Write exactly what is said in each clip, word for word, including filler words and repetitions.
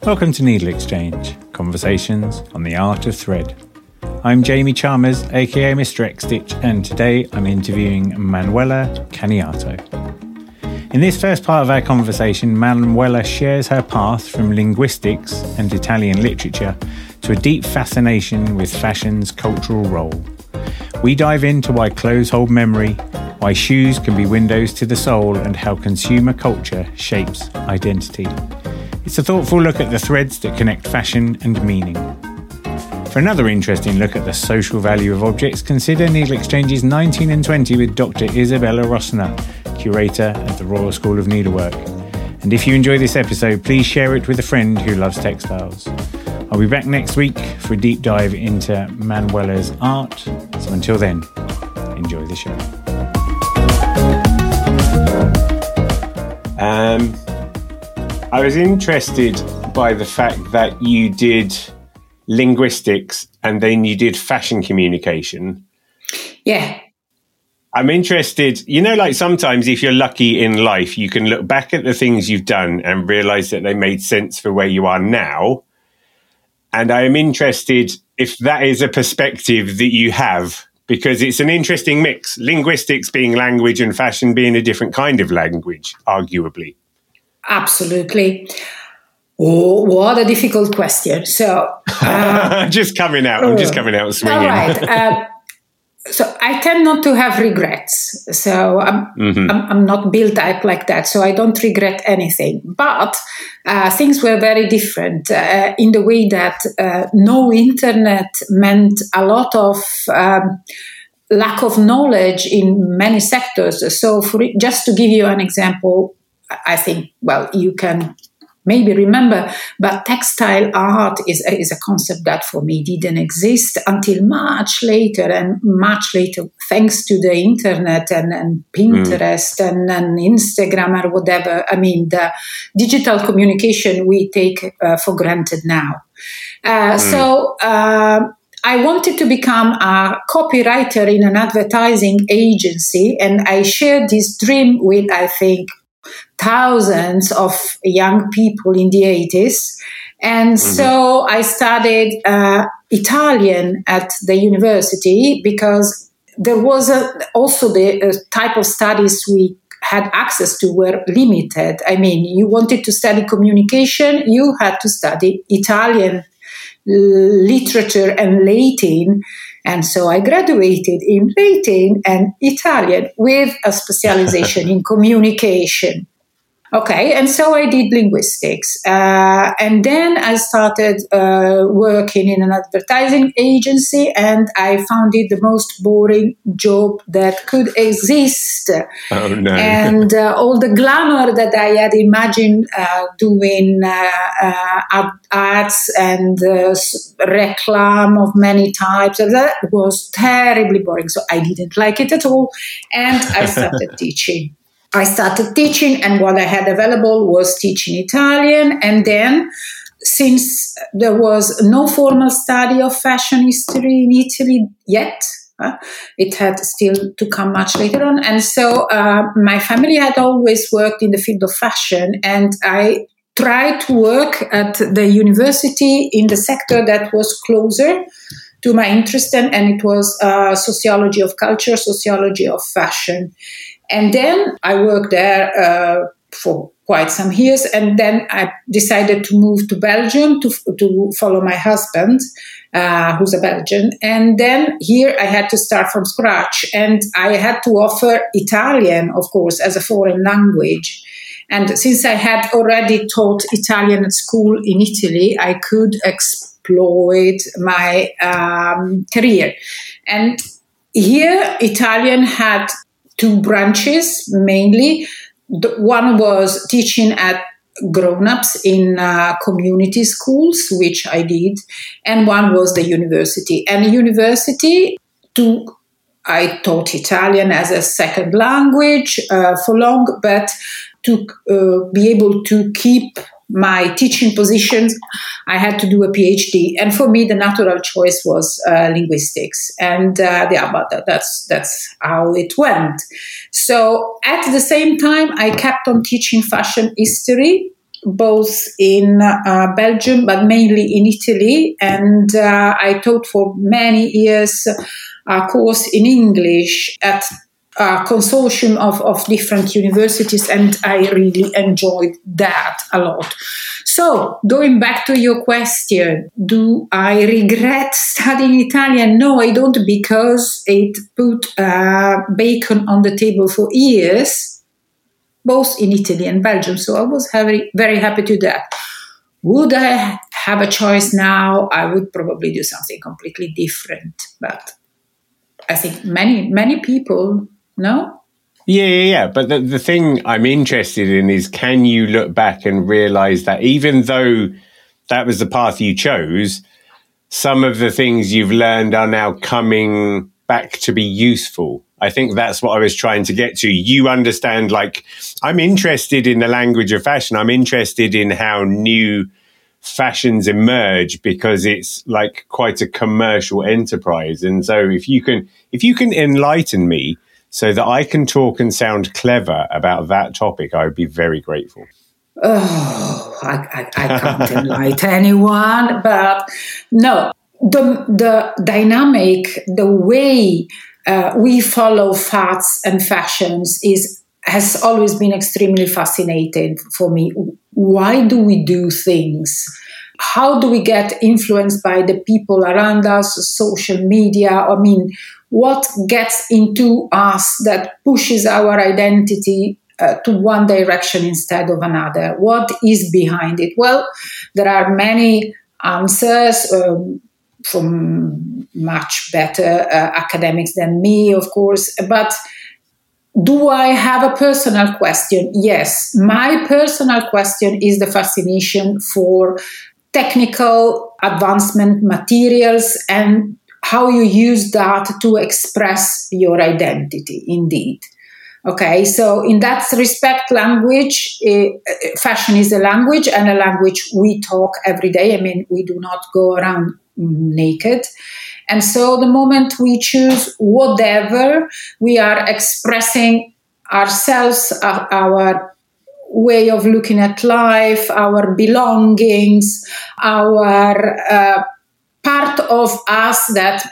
Welcome to Needle Exchange, conversations on the art of thread. I'm Jamie Chalmers, aka Mister X-Stitch, and today I'm interviewing Manuela Caniato. In this first part of our conversation, Manuela shares her path from linguistics and Italian literature to a deep fascination with fashion's cultural role. We dive into why clothes hold memory, why shoes can be windows to the soul, and how consumer culture shapes identity. It's a thoughtful look at the threads that connect fashion and meaning. For another interesting look at the social value of objects, consider Needle Exchanges nineteen and twenty with Doctor Isabella Rossner, curator at the Royal School of Needlework. And if you enjoy this episode, please share it with a friend who loves textiles. I'll be back next week for a deep dive into Manuela's art. So until then, enjoy the show. Um, I was interested by the fact that you did linguistics and then you did fashion communication. Yeah. I'm interested, you know, like sometimes if you're lucky in life, you can look back at the things you've done and realize that they made sense for where you are now. And I am interested if that is a perspective that you have, because it's an interesting mix. Linguistics being language and fashion being a different kind of language, arguably. Absolutely. Oh, what a difficult question. So, uh, just coming out. I'm just coming out swinging. All right. Uh, so I tend not to have regrets. So I'm, mm-hmm. I'm, I'm not built up like that. So I don't regret anything. But uh, things were very different uh, in the way that uh, no internet meant a lot of um, lack of knowledge in many sectors. So for it, just to give you an example, I think, well, you can maybe remember, but textile art is, is a concept that for me didn't exist until much later, and much later, thanks to the internet and, and Pinterest mm. and, and Instagram or whatever. I mean, the digital communication we take uh, for granted now. Uh, mm. So uh, I wanted to become a copywriter in an advertising agency, and I shared this dream with, I think, thousands of young people in the eighties. And mm-hmm. so I studied uh, Italian at the university because there was a, also the uh, type of studies we had access to were limited. I mean, you wanted to study communication, you had to study Italian literature and Latin. And so I graduated in Latin and Italian with a specialization in communication. Okay, and so I did linguistics. Uh, and then I started uh, working in an advertising agency, and I found it the most boring job that could exist. Oh, no. And uh, all the glamour that I had imagined uh, doing uh, uh, ads and uh, reclam of many types, that was terribly boring. So I didn't like it at all, and I started teaching. I started teaching, and what I had available was teaching Italian. And then, since there was no formal study of fashion history in Italy yet, uh, it had still to come much later on. And so uh, my family had always worked in the field of fashion, and I tried to work at the university in the sector that was closer to my interest, and, and it was uh, sociology of culture, sociology of fashion. And then I worked there uh, for quite some years, and then I decided to move to Belgium to to follow my husband, uh, who's a Belgian. And then here I had to start from scratch, and I had to offer Italian, of course, as a foreign language. And since I had already taught Italian at school in Italy, I could exploit my um, career. And here Italian had two branches mainly. The one was teaching at grown-ups in uh, community schools, which I did, and one was the university. And the university took, I taught Italian as a second language uh, for long, but to uh, be able to keep my teaching positions, I had to do a PhD. And for me, the natural choice was uh, linguistics. And uh, yeah, but that's that's how it went. So at the same time, I kept on teaching fashion history both in uh, Belgium, but mainly in Italy. And uh, I taught for many years a course in English at a consortium of, of different universities, and I really enjoyed that a lot. So, going back to your question, do I regret studying Italian? No, I don't, because it put uh, bacon on the table for years, both in Italy and Belgium. So I was very, very happy to do that. Would I have a choice now? I would probably do something completely different. But I think many, many people, no? Yeah, yeah, yeah. But the, the thing I'm interested in is, can you look back and realize that even though that was the path you chose, some of the things you've learned are now coming back to be useful? I think that's what I was trying to get to. You understand, like, I'm interested in the language of fashion. I'm interested in how new fashions emerge, because it's like quite a commercial enterprise. And so if you can, if you can enlighten me so that I can talk and sound clever about that topic, I would be very grateful. Oh, I, I, I can't enlighten anyone, but no, the, the dynamic, the way uh, we follow fads and fashions is has always been extremely fascinating for me. Why do we do things? How do we get influenced by the people around us, social media? I mean, what gets into us that pushes our identity uh, to one direction instead of another? What is behind it? Well, there are many answers um, from much better uh, academics than me, of course, but do I have a personal question? Yes. My personal question is the fascination for technical advancement materials and how you use that to express your identity, indeed. Okay, so in that respect, language, uh, fashion is a language, and a language we talk every day. I mean, we do not go around naked. And so the moment we choose whatever, we are expressing ourselves, our, our way of looking at life, our belongings, our uh, part of us that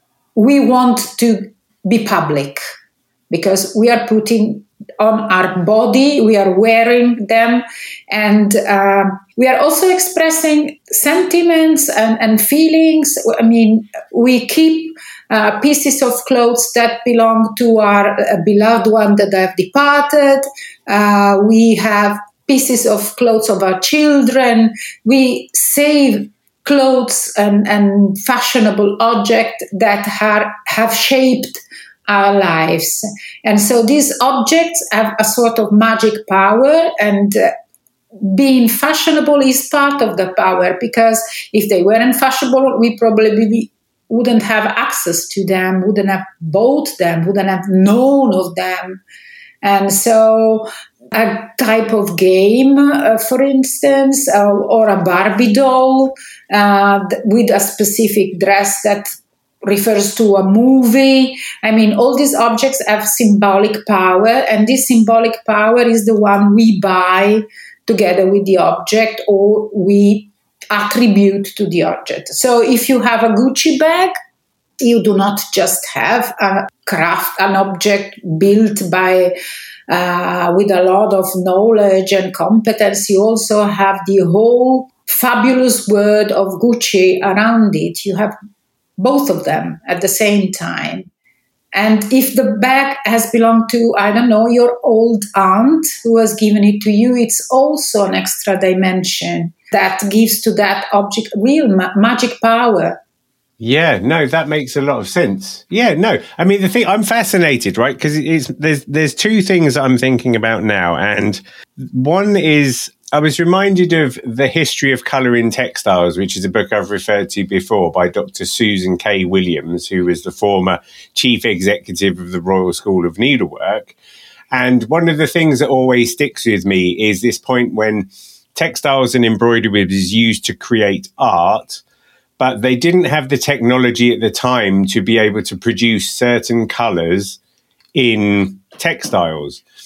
we want to be public, because we are putting on our body, we are wearing them, and uh, we are also expressing sentiments and, and feelings. I mean, we keep uh, pieces of clothes that belong to our uh, beloved one that have departed. Uh, we have pieces of clothes of our children. We save clothes and, and fashionable objects that are, have shaped our lives. And so these objects have a sort of magic power, and uh, being fashionable is part of the power, because if they weren't fashionable, we probably wouldn't have access to them, wouldn't have bought them, wouldn't have known of them. And so a type of game, uh, for instance, uh, or a Barbie doll uh, with a specific dress that refers to a movie. I mean, all these objects have symbolic power, and this symbolic power is the one we buy together with the object, or we attribute to the object. So if you have a Gucci bag, you do not just have a craft, an object built by uh, with a lot of knowledge and competence. You also have the whole fabulous word of Gucci around it. You have both of them at the same time. And if the bag has belonged to, I don't know, your old aunt who has given it to you, it's also an extra dimension that gives to that object real ma- magic power. Yeah, no, that makes a lot of sense. Yeah, no, I mean, the thing, I'm fascinated, right? Because it's there's there's two things I'm thinking about now. And one is, I was reminded of The History of Colour in Textiles, which is a book I've referred to before by Doctor Susan K. Williams, who was the former chief executive of the Royal School of Needlework. And one of the things that always sticks with me is this point when textiles and embroidery was used to create art, but they didn't have the technology at the time to be able to produce certain colours in textiles.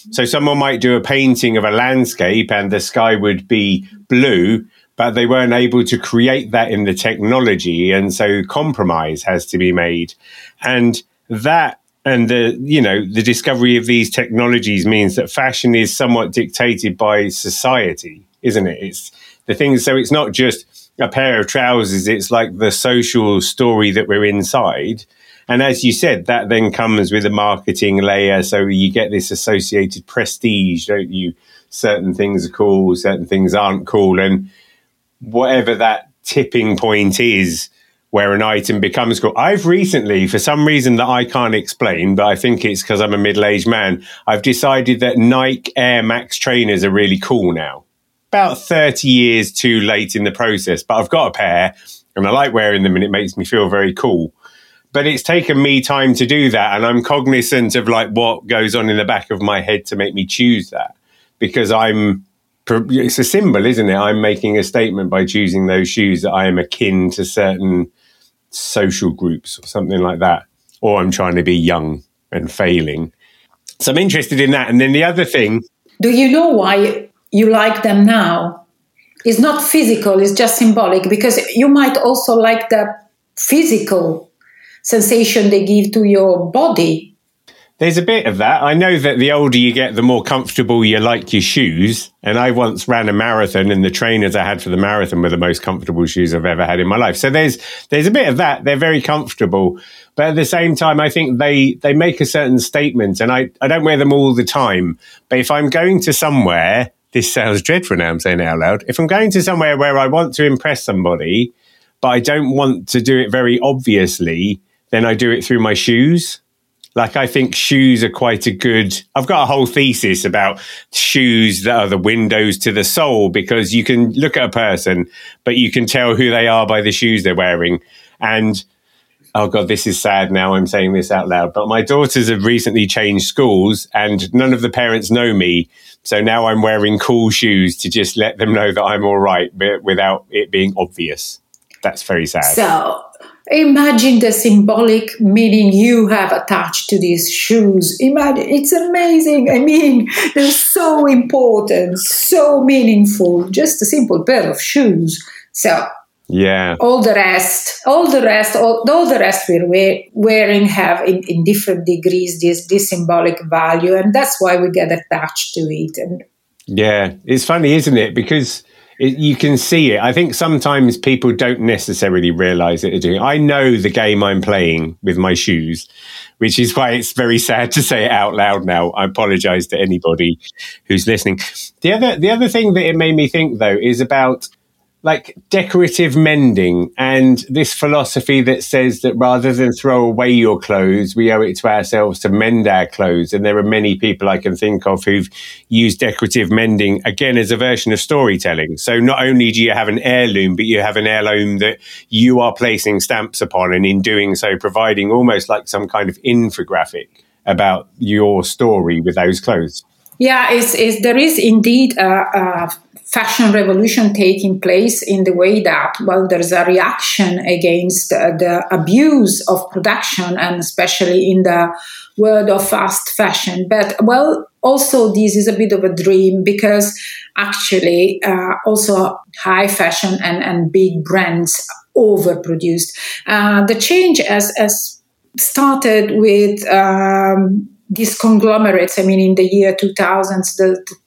So someone might do a painting of a landscape and the sky would be blue, but they weren't able to create that in the technology. And so compromise has to be made. And that and the, you know, the discovery of these technologies means that fashion is somewhat dictated by society, isn't it? It's the thing. So it's not just a pair of trousers. It's like the social story that we're inside. And as you said, that then comes with a marketing layer. So you get this associated prestige, don't you? Certain things are cool, certain things aren't cool. And whatever that tipping point is where an item becomes cool. I've recently, for some reason that I can't explain, but I think it's because I'm a middle-aged man, I've decided that Nike Air Max trainers are really cool now. About thirty years too late in the process, but I've got a pair and I like wearing them and it makes me feel very cool. But it's taken me time to do that, and I'm cognizant of like what goes on in the back of my head to make me choose that, because I'm, it's a symbol, isn't it? I'm making a statement by choosing those shoes that I am akin to certain social groups or something like that, or I'm trying to be young and failing. So I'm interested in that. And then the other thing, do you know why you like them now? It's not physical, it's just symbolic, because you might also like the physical sensation they give to your body. There's a bit of that. I know that the older you get, the more comfortable you like your shoes. And I once ran a marathon, and the trainers I had for the marathon were the most comfortable shoes I've ever had in my life. So there's there's a bit of that. They're very comfortable. But at the same time, I think they, they make a certain statement. And I, I don't wear them all the time. But if I'm going to somewhere, this sounds dreadful now I'm saying it out loud. If I'm going to somewhere where I want to impress somebody, but I don't want to do it very obviously, then I do it through my shoes. Like, I think shoes are quite a good, I've got a whole thesis about shoes that are the windows to the soul, because you can look at a person, but you can tell who they are by the shoes they're wearing. And, oh God, this is sad now I'm saying this out loud, but my daughters have recently changed schools and none of the parents know me. So now I'm wearing cool shoes to just let them know that I'm all right, but without it being obvious. That's very sad. So imagine the symbolic meaning you have attached to these shoes. Imagine, it's amazing. I mean, they're so important, so meaningful. Just a simple pair of shoes. So yeah, all the rest, all the rest, all, all the rest we're wear, wearing have in, in different degrees this this symbolic value, and that's why we get attached to it. And yeah, it's funny, isn't it? Because It, you can see it. I think sometimes people don't necessarily realize that they're doing it. I know the game I'm playing with my shoes, which is why it's very sad to say it out loud now. I apologize to anybody who's listening. The other, the other thing that it made me think, though, is about like decorative mending and this philosophy that says that rather than throw away your clothes, we owe it to ourselves to mend our clothes. And there are many people I can think of who've used decorative mending, again, as a version of storytelling. So not only do you have an heirloom, but you have an heirloom that you are placing stamps upon, and in doing so, providing almost like some kind of infographic about your story with those clothes. Yeah, it's, it's, there is indeed a, a fashion revolution taking place in the way that, well, there's a reaction against uh, the abuse of production, and especially in the world of fast fashion. But, well, also this is a bit of a dream, because actually uh, also high fashion and, and big brands overproduced. Uh, the change has, has started with um, these conglomerates. I mean, in the year two thousand, the, the,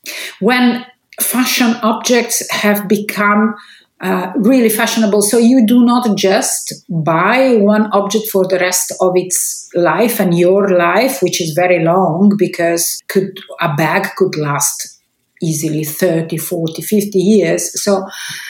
when fashion objects have become uh, really fashionable. So you do not just buy one object for the rest of its life and your life, which is very long, because could a bag could last easily thirty, forty, fifty years. So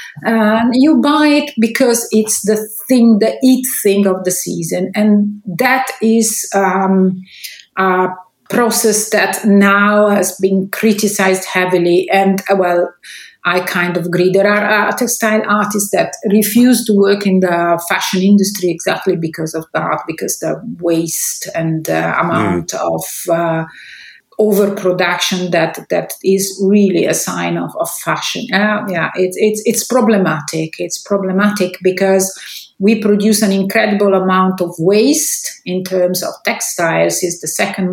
uh, you buy it because it's the thing, the it thing of the season. And that is um, a process that now has been criticized heavily. And, uh, well, I kind of agree. There are uh, textile artists that refuse to work in the fashion industry exactly because of that, because the waste and the amount mm. of uh, overproduction that that is really a sign of, of fashion. Uh, yeah, it's it's it's problematic. It's problematic because we produce an incredible amount of waste in terms of textiles. It's the second more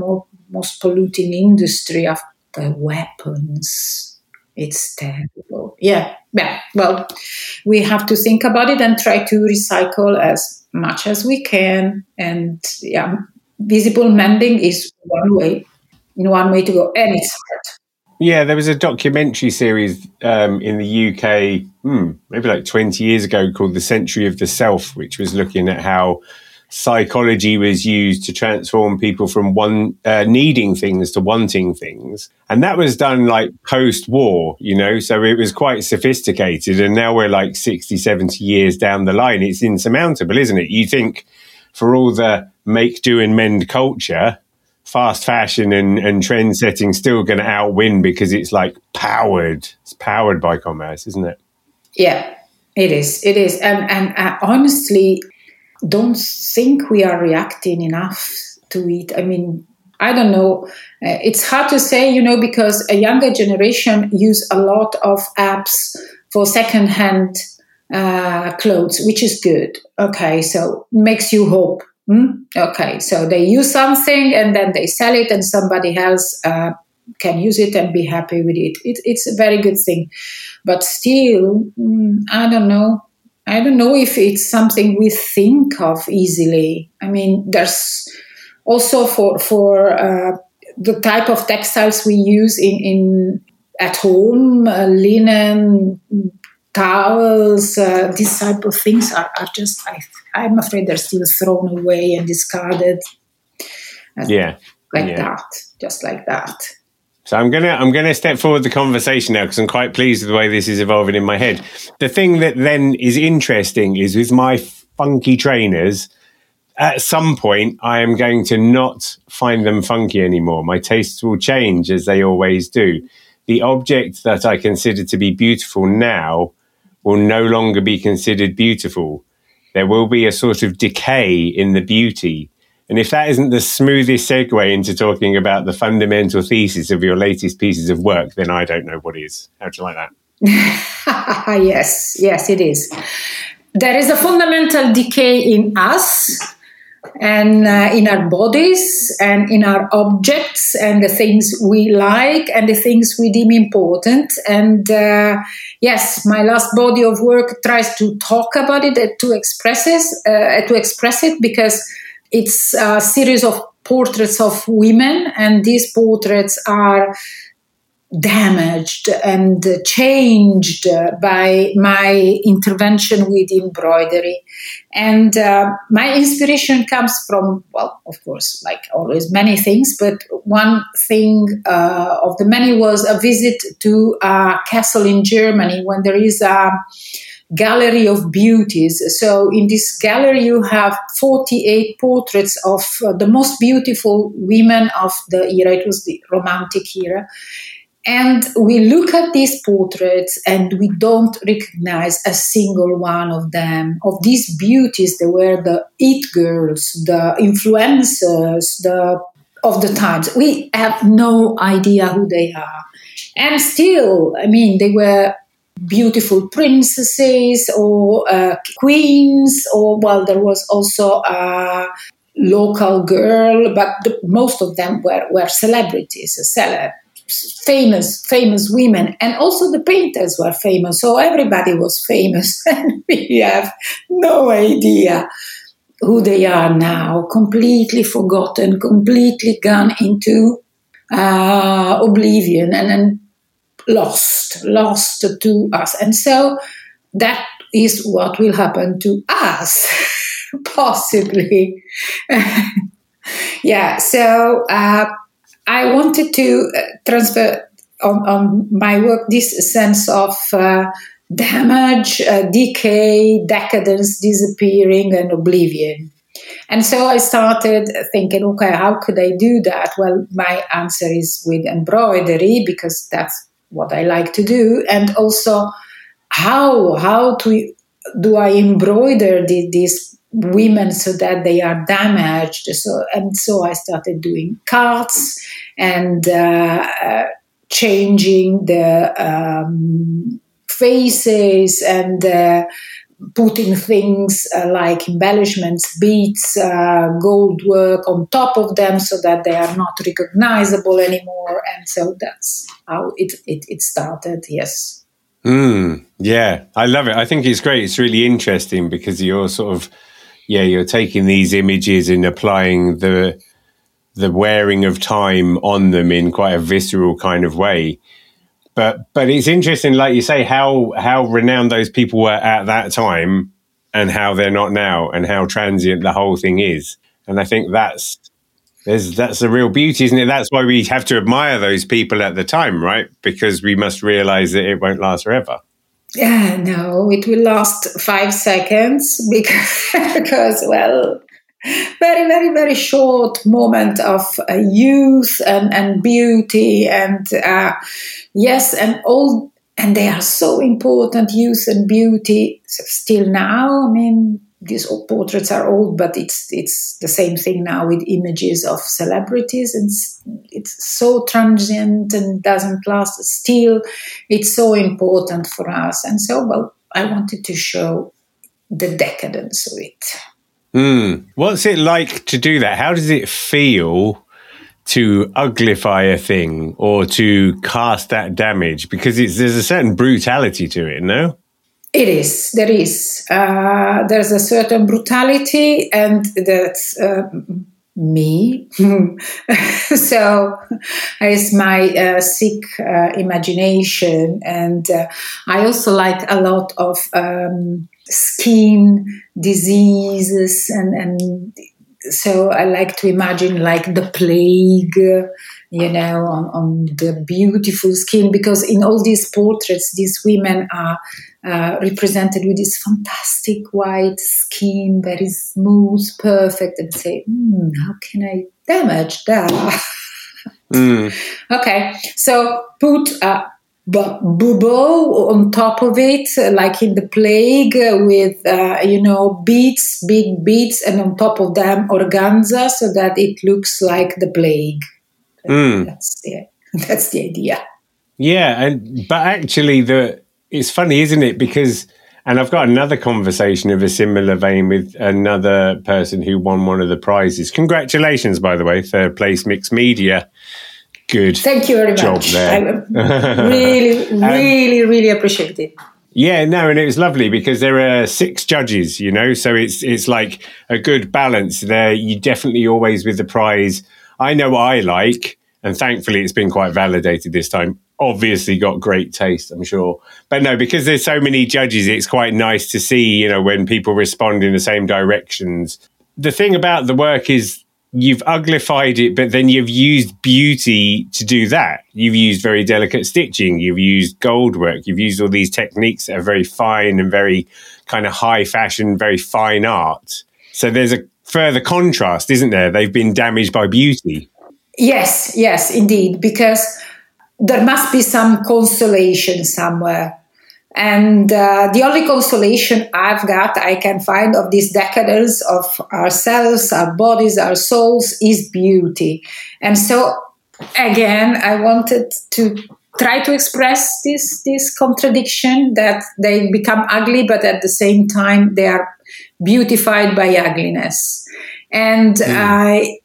most polluting industry after weapons. It's terrible. Yeah, yeah. Well, we have to think about it and try to recycle as much as we can. And yeah, visible mending is one way, one way to go, and it's hard. Yeah, there was a documentary series um, in the U K, hmm, maybe like twenty years ago, called The Century of the Self, which was looking at how psychology was used to transform people from one uh, needing things to wanting things. And that was done like post-war, you know, so it was quite sophisticated. And now we're like sixty, seventy years down the line. It's insurmountable, isn't it? You think for all the make, do and mend culture, fast fashion and, and trend setting still going to outwin because it's like powered. It's powered by commerce, isn't it? Yeah, it is. It is. And, and uh, honestly, don't think we are reacting enough to it. I mean, I don't know. Uh, it's hard to say, you know, because a younger generation use a lot of apps for secondhand uh, clothes, which is good. Okay, so makes you hope. Hmm? Okay, so they use something and then they sell it and somebody else uh, can use it and be happy with it. it. It's a very good thing. But still, mm, I don't know. I don't know if it's something we think of easily. I mean, there's also for for uh, the type of textiles we use in, in at home, uh, linen, towels, uh, these type of things are, are just, I, I'm afraid they're still thrown away and discarded. Uh, yeah. Like yeah. that, just like that. So I'm gonna I'm gonna step forward the conversation now because I'm quite pleased with the way this is evolving in my head. The thing that then is interesting is with my funky trainers, at some point I am going to not find them funky anymore. My tastes will change as they always do. The object that I consider to be beautiful now will no longer be considered beautiful. There will be a sort of decay in the beauty. And if that isn't the smoothest segue into talking about the fundamental thesis of your latest pieces of work, then I don't know what is. How'd you like that? Yes, yes, it is. There is a fundamental decay in us and uh, in our bodies and in our objects and the things we like and the things we deem important. And uh, yes, my last body of work tries to talk about it, uh, to express it, uh, to express it because it's a series of portraits of women, and these portraits are damaged and changed by my intervention with embroidery. And uh, my inspiration comes from, well, of course, like always, many things, but one thing uh, of the many was a visit to a castle in Germany when there is a gallery of beauties. So in this gallery you have forty-eight portraits of uh, the most beautiful women of the era. It was the Romantic era. And we look at these portraits and we don't recognize a single one of them. Of these beauties, they were the it girls, the influencers, the of the times. We have no idea who they are. And still, I mean, they were beautiful princesses or uh, queens, or, well, there was also a local girl, but the, most of them were, were celebrities, celeb. famous famous women, and also the painters were famous, so everybody was famous and we have no idea who they are now, completely forgotten, completely gone into uh, oblivion and then lost lost to us. And so that is what will happen to us possibly. Yeah, so uh I wanted to uh, transfer on, on my work this sense of uh, damage, uh, decay, decadence, disappearing, and oblivion. And so I started thinking, okay, how could I do that? Well, my answer is with embroidery, because that's what I like to do. And also, how how to, do I embroider the, these women so that they are damaged? So and so I started doing cards and uh, uh, changing the um, faces and uh, putting things uh, like embellishments, beads, uh, gold work on top of them so that they are not recognizable anymore. And so that's how it, it, it started, yes. Mm, yeah, I love it. I think it's great. It's really interesting because you're sort of, yeah, you're taking these images and applying the the wearing of time on them in quite a visceral kind of way. But but it's interesting, like you say, how how renowned those people were at that time and how they're not now and how transient the whole thing is. And I think that's there's that's the real beauty, isn't it? That's why we have to admire those people at the time, right? Because we must realize that it won't last forever. Yeah, no, it will last five seconds because, because well, very, very, very short moment of uh, youth and, and beauty. And uh, yes, and all, and they are so important, youth and beauty, still now. I mean, these portraits are old, but it's it's the same thing now with images of celebrities, and it's so transient and doesn't last. Still, it's so important for us, and so well, I wanted to show the decadence of it. Mm. What's it like to do that? How does it feel to uglify a thing or to cast that damage? Because it's, there's a certain brutality to it, no? It is. There is. Uh, there's a certain brutality, and that's uh, me. So it's my uh, sick uh, imagination, and uh, I also like a lot of um, skin diseases, and and so I like to imagine like the plague, you know, on, on the beautiful skin, because in all these portraits, these women are uh, represented with this fantastic white skin, very smooth, perfect, and say, mm, how can I damage that? Mm. Okay, so put a bubo on top of it, like in the plague, with, uh, you know, beads, big beads, and on top of them organza, so that it looks like the plague. Mm. That's the that's the idea. Yeah, and but actually, the it's funny, isn't it? Because, and I've got another conversation of a similar vein with another person who won one of the prizes. Congratulations, by the way, Third Place Mixed Media. Good. Thank you very job much. there. I really, really, um, really appreciate it. Yeah, no, and it was lovely because there are six judges, you know, so it's it's like a good balance there. You definitely always with the prize. I know what I like, and thankfully it's been quite validated this time. Obviously got great taste, I'm sure. But no, because there's so many judges, it's quite nice to see, you know, when people respond in the same directions. The thing about the work is you've uglified it, but then you've used beauty to do that. You've used very delicate stitching. You've used gold work. You've used all these techniques that are very fine and very kind of high fashion, very fine art. So there's a further contrast, isn't there? They've been damaged by beauty. Yes, yes, indeed, because there must be some consolation somewhere. And uh, the only consolation I've got, I can find of this decadence of ourselves, our bodies, our souls, is beauty. And so, again, I wanted to try to express this, this contradiction that they become ugly, but at the same time, they are beautified by ugliness. And mm. I...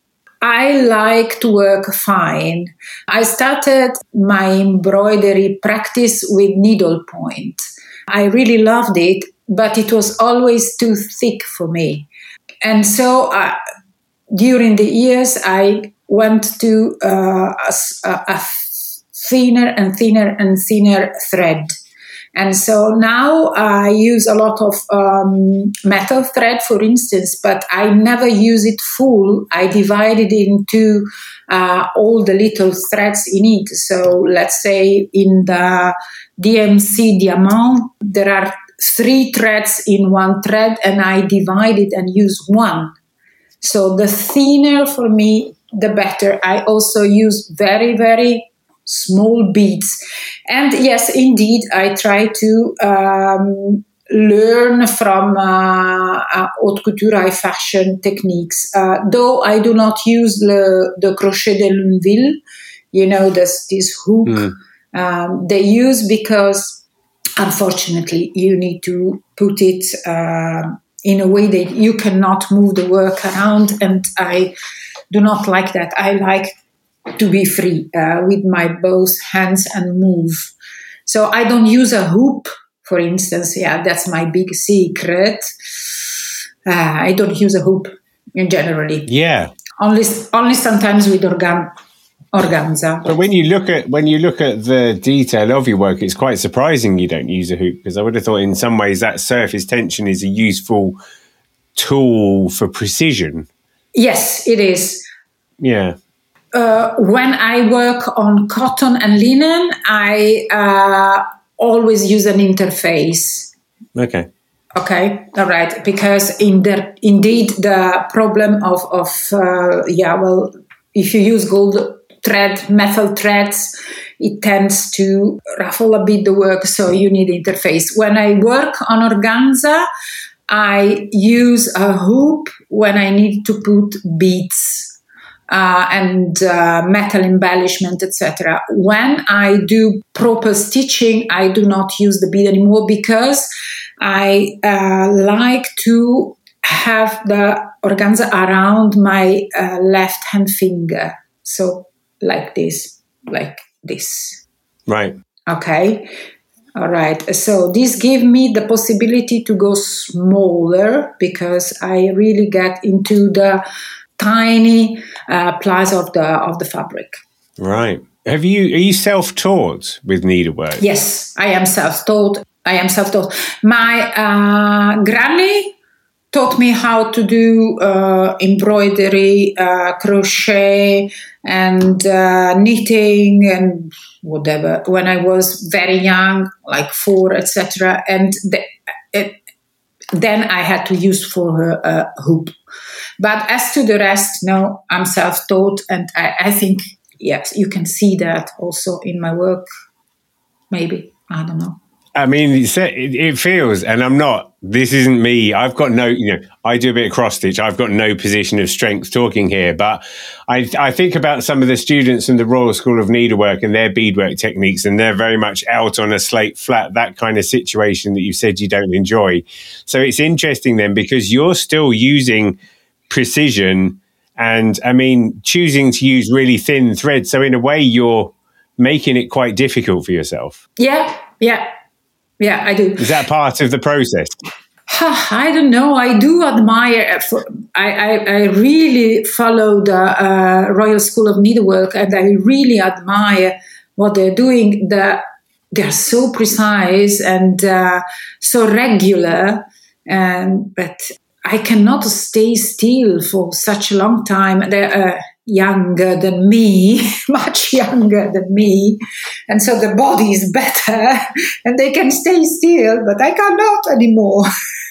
I like to work fine. I started my embroidery practice with needlepoint. I really loved it, but it was always too thick for me. And so uh, during the years, I went to uh, a, a thinner and thinner and thinner thread. And so now I use a lot of um, metal thread, for instance, but I never use it full. I divide it into uh, all the little threads in it. So let's say in the D M C Diamant, there are three threads in one thread, and I divide it and use one. So the thinner for me, the better. I also use very, very small beads. And yes, indeed, I try to um, learn from uh, uh, haute couture, high fashion techniques. Uh, though I do not use le, the crochet de Luneville, you know, this, this hook mm. um, they use, because unfortunately, you need to put it uh, in a way that you cannot move the work around. And I do not like that. I like to be free uh, with my both hands and move. So I don't use a hoop, for instance. Yeah, that's my big secret. Uh, I don't use a hoop in generally. Yeah. Only, only sometimes with organ, organza. But when you look at when you look at the detail of your work, it's quite surprising you don't use a hoop, because I would have thought in some ways that surface tension is a useful tool for precision. Yes, it is. Yeah. Uh, when I work on cotton and linen, I uh, always use an interface. Okay. Okay, all right. Because in the, indeed, the problem of, of uh, yeah, well, if you use gold thread, metal threads, it tends to ruffle a bit the work, so you need interface. When I work on organza, I use a hoop when I need to put beads. Uh, and uh, metal embellishment, et cetera. When I do proper stitching, I do not use the bead anymore, because I uh, like to have the organza around my uh, left hand finger. So like this, like this. Right. Okay. All right. So this gives me the possibility to go smaller, because I really get into the tiny uh, plies of the of the fabric. Right. Have you are you self-taught with needlework? Yes, I am self-taught. I am self-taught. My uh, granny taught me how to do uh, embroidery, uh, crochet, and uh, knitting, and whatever. When I was very young, like four, et cetera, and the, it, then I had to use for her a hoop. But as to the rest, no, I'm self-taught, and I, I think, yes, you can see that also in my work, maybe. I don't know. I mean, it, it feels, and I'm not, this isn't me. I've got no, you know, I do a bit of cross stitch. I've got no position of strength talking here, but I, I think about some of the students in the Royal School of Needlework and their beadwork techniques, and they're very much out on a slate flat, that kind of situation that you said you don't enjoy. So it's interesting then, because you're still using precision and, I mean, choosing to use really thin thread. So in a way, you're making it quite difficult for yourself. Yeah, yeah. Yeah, I do. Is that part of the process? I don't know. I do admire. I, I, I really follow the uh, Royal School of Needlework, and I really admire what they're doing. The, they're so precise and uh, so regular, and but I cannot stay still for such a long time. They're uh, younger than me, much younger than me, and so the body is better, and they can stay still, but I cannot anymore.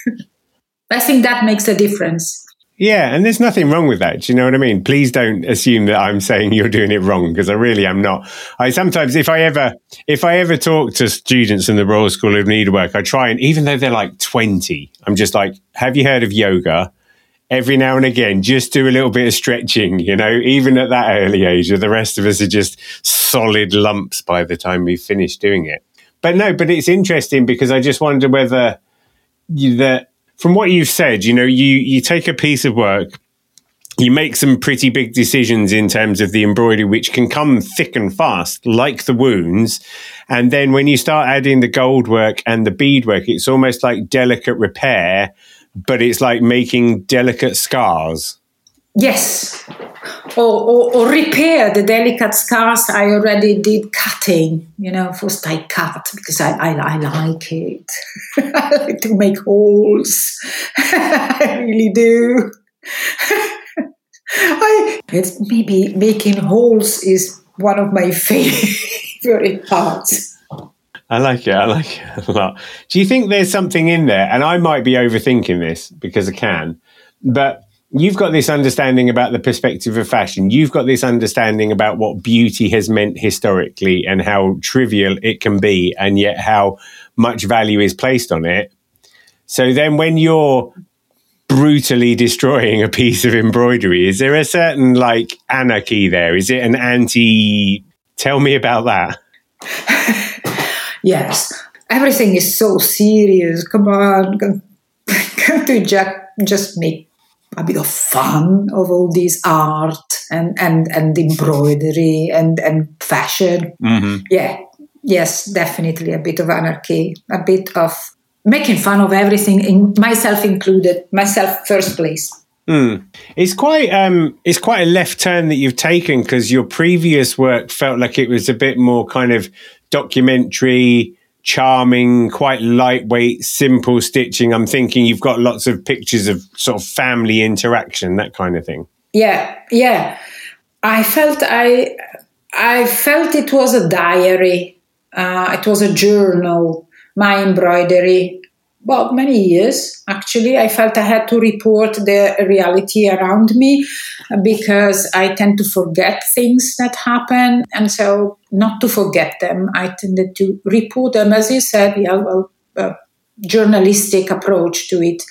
I think that makes a difference. Yeah, and there's nothing wrong with that. Do you know what I mean? Please don't assume that I'm saying you're doing it wrong, because I really am not. I sometimes, if I ever, if I ever talk to students in the Royal School of Needlework, I try and, even though they're like twenty, I'm just like, have you heard of yoga? Every now and again, just do a little bit of stretching, you know, even at that early age. The rest of us are just solid lumps by the time we've finished doing it. But no, but it's interesting, because I just wonder whether you, that, from what you've said, you know, you, you take a piece of work, you make some pretty big decisions in terms of the embroidery, which can come thick and fast, like the wounds. And then when you start adding the gold work and the beadwork, it's almost like delicate repair, but it's like making delicate scars. Yes. Or, or, or repair the delicate scars. I already did cutting, you know, first I cut because I, I, I like it. I like to make holes. I really do. I, it's maybe making holes is one of my favorite parts. I like it. I like it a lot. Do you think there's something in there? And I might be overthinking this because I can, but you've got this understanding about the perspective of fashion. You've got this understanding about what beauty has meant historically and how trivial it can be, and yet how much value is placed on it. So then when you're brutally destroying a piece of embroidery, is there a certain like anarchy there? Is it an anti? Tell me about that. Yes. everything is so serious. Come on, can't we just, just make a bit of fun of all this art and, and, and embroidery and, and fashion? Mm-hmm. Yeah, yes, definitely a bit of anarchy, a bit of making fun of everything, in myself included, myself first place. Mm. It's quite um, it's quite a left turn that you've taken, because your previous work felt like it was a bit more kind of documentary, charming, quite lightweight, simple stitching. I'm thinking you've got lots of pictures of sort of family interaction, that kind of thing. Yeah, yeah. I felt I I felt it was a diary. Uh, it was a journal. My embroidery. Well, many years, actually. I felt I had to report the reality around me because I tend to forget things that happen. And so not to forget them, I tended to report them, as you said, yeah, well, a journalistic approach to it.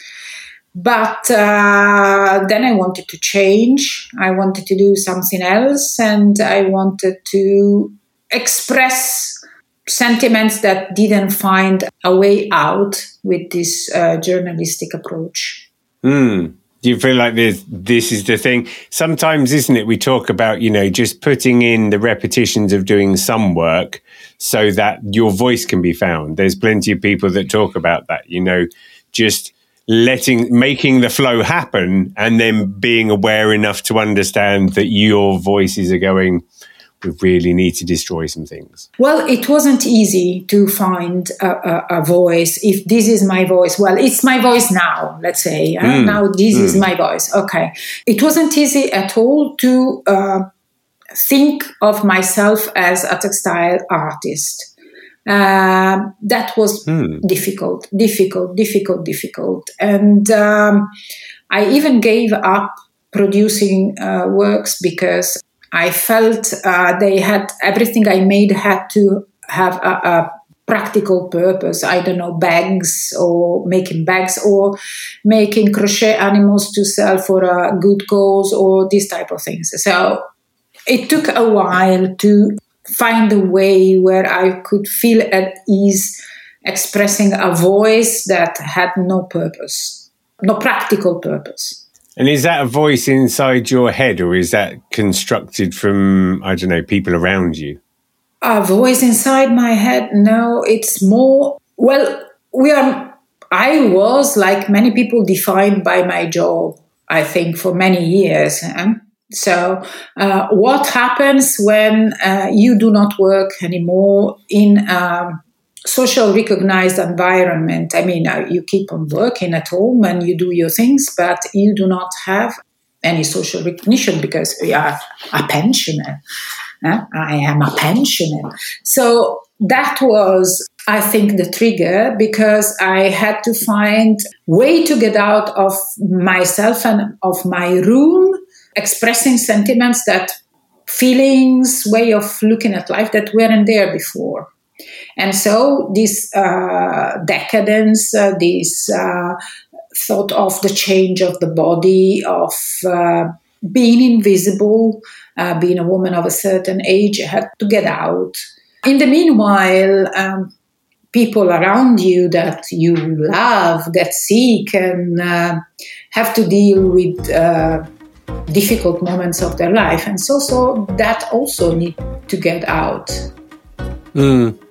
But uh, then I wanted to change. I wanted to do something else, and I wanted to express sentiments that didn't find a way out with this uh, journalistic approach. Mm. Do you feel like this, this is the thing? Sometimes, isn't it, we talk about, you know, just putting in the repetitions of doing some work so that your voice can be found. There's plenty of people that talk about that, you know, just letting, making the flow happen and then being aware enough to understand that your voices are going, we really need to destroy some things. Well, it wasn't easy to find a, a, a voice. If this is my voice, well, it's my voice now, let's say. Uh, mm. Now this mm. is my voice. Okay. It wasn't easy at all to uh, think of myself as a textile artist. Uh, that was mm. difficult, difficult, difficult, difficult. And um, I even gave up producing uh, works because I felt uh, they had, everything I made had to have a, a practical purpose. I don't know, bags or making bags or making crochet animals to sell for a good cause or these type of things. So it took a while to find a way where I could feel at ease expressing a voice that had no purpose, no practical purpose. And is that a voice inside your head, or is that constructed from, I don't know, people around you? A voice inside my head? No, it's more, well, we are, I was, like many people, defined by my job, I think, for many years. Huh? So uh, what happens when uh, you do not work anymore in a social recognized environment? I mean, uh, you keep on working at home and you do your things, but you do not have any social recognition because you are a pensioner. Uh, I am a pensioner. So that was, I think, the trigger, because I had to find a way to get out of myself and of my room, expressing sentiments, that feelings, way of looking at life that weren't there before. And so this uh, decadence, uh, this uh, thought of the change of the body, of uh, being invisible, uh, being a woman of a certain age, had to get out. In the meanwhile, um, people around you that you love, that see, can uh, have to deal with uh, difficult moments of their life. And so, so that also need to get out. Mm.